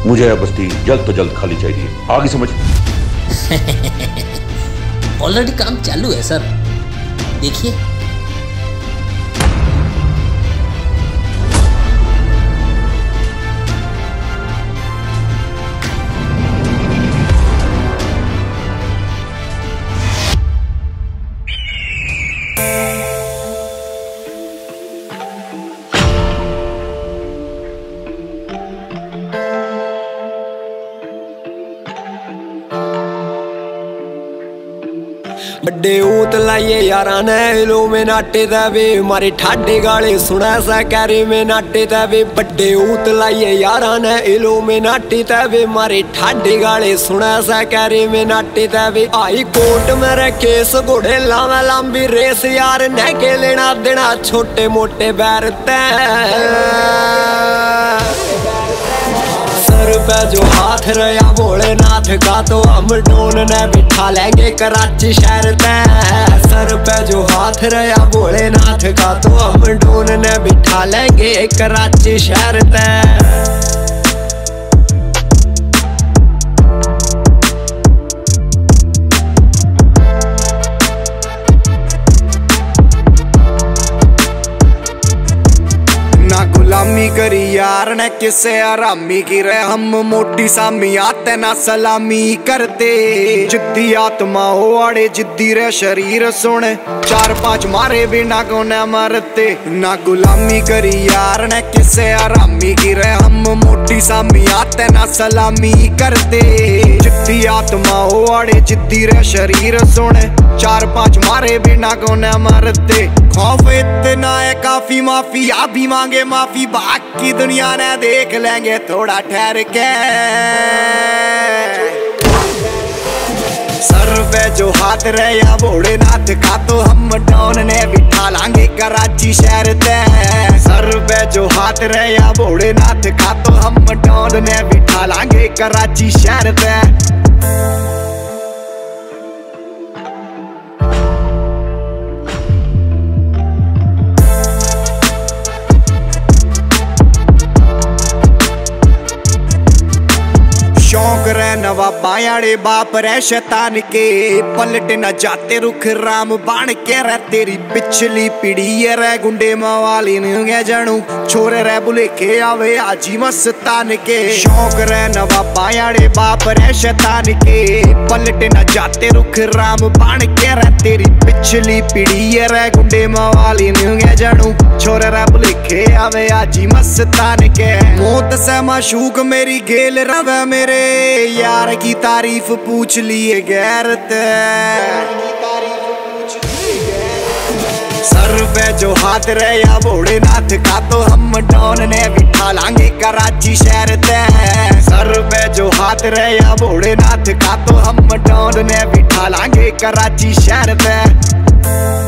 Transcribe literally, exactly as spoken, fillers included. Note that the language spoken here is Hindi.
मुझे यह बस्ती जल्द तो जल्द खाली चाहिए, आगे समझ। ऑलरेडी काम चालू है सर, देखिए। बड़े ऊत लाइए यारा ने लो में नाटे दे मारे ठाडे गाले सुना सा कैरे में नाटे दे। बड़े ऊत लाइए यारा ने लो में नाटे दे मारे ठाडे गाले सुना सा कैरे में नाटे दे। आई कोर्ट मेरे केस घोड़े लावा लंबी रेस यार ने के लेना देना छोटे मोटे बैर सर पे जो हाथ रया भोलेनाथ का तो हम डोन ने बिठा लेंगे कराची शहर तय। सर पे जो हाथ रया भोलेनाथ का तो हम डोन ने बिठा लेंगे कराची शहर तय। गुलामी करी यार ने किसे आरामी की रहे हम मोटी सामी आते ना सलामी करते। जिद्दी आत्मा हो आड़े जिद्दी रे शरीर सुने चार पांच मारे बिना को न मरते। ना गुलामी करी यार ने किसे आरामी की रहे हम मोटी सामी आते ना सलामी करते। जिद्दी आत्मा हो आड़े जिद्दी रे शरीर सुने चार पांच मारे बिना को न मरते। खौफ इतना है काफी माफी आप भी मांगे माफी बाकी दुनिया ने देख लेंगे थोड़ा ठहर के। सर पे जो हाथ रहा भोलेनाथ का तो हम डॉन ने बिठा लांगे कराची शहर तय। सर पे जो हाथ रहा भोलेनाथ का तो हम डॉन ने बिठा लांगे कराची शहर तय। शौक रे नवाबायाड़े बाप रे शैतान के पलट न जाते रुख राम बाण के रे। तेरी पिछली पीढ़ी रे गुंडे मवाली ने जानू छोरे रे बुले के आवे आजी मस्तान के। शौक रे नवाबायाड़े बाप रे शैतान के पलट न जाते रुख राम बाण के रे। तेरी पिछली पीढ़ी रे गुंडे मवाली ने जानू छोरे रे बुले के आवे आजी मस्तान के। मौत से माशूक मेरी गेल रवे मेरे यार की तारीफ पूछ लिए गैरत। सर पे जो हाथ रहा भोलेनाथ का तो हम डॉन ने बिठा लांगे कराची शहर तय। सर पे जो हाथ रहा भोलेनाथ का तो हम डॉन ने बिठा लांगे कराची शहर तय।